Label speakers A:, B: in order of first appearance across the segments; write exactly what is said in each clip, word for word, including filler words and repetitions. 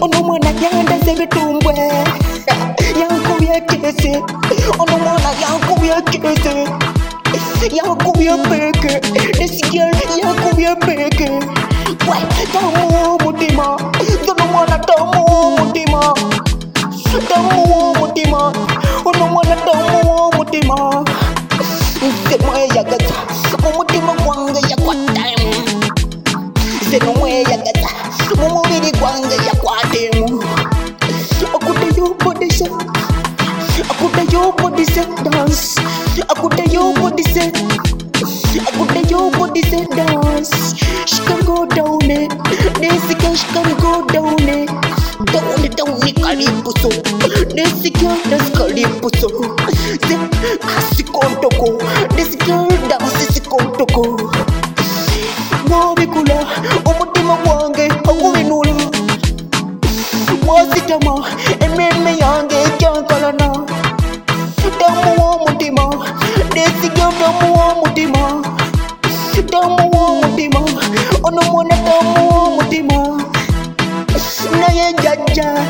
A: Ono mwana yanda sebitumbwe Yankubye kese Ono mwana yankubye kese Yankubye peke This girl yankubye peke Why tamu mutima Ono mwana tamu mutima Tamu mutima Ono mwana tamu mutima Semwe yagaza Mumutima gwange yakwatemu Semwe yagaza Mumubiri gwange yakwatemu Akuta yo body set Akuta yo body set dance Akuta yo body set Akuta yo body set dance She can go down it This girl she can go down it Down it down it karibuso This girl that's karibuso Asikontoko This girl dance asikontoko Mwabikula Umutima gwange akuwinula Mwasitama Ememe yange kyankalana Damu wa mutima This girl damu wa mutima Damu wa mutima Ono mwana damu wa mutima Naye jaja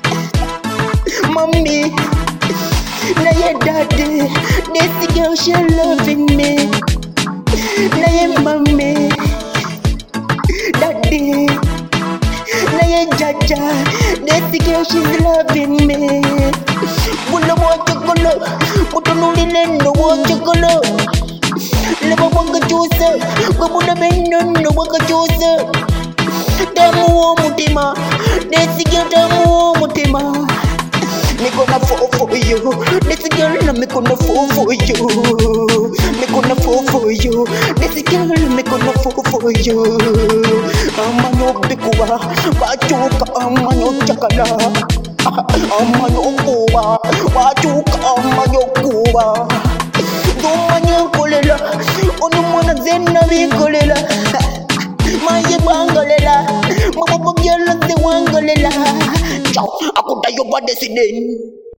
A: Mommy Naye daddy This girl she loving me Naye mommy Daddy Naye jaja This girl she's loving me Bula mo chocolate Mutunuli nendo mo chocolate Laba wanga juice Babula mendo no wanga juice Damu wa mutima This girl damu wa mutima Me gonna fall for you This girl me gonna fall for you Me gonna fall for you This girl me gonna fall for you Amanyo bikuwa Wachuka amanyo chakala Amanyo kuwa Wachuka amanyo kuwa Dumanyo kolela Onu mwana zena vinkolela Maye bangolela Mama gyala ze wangolela Ciao, akuta yo bade siden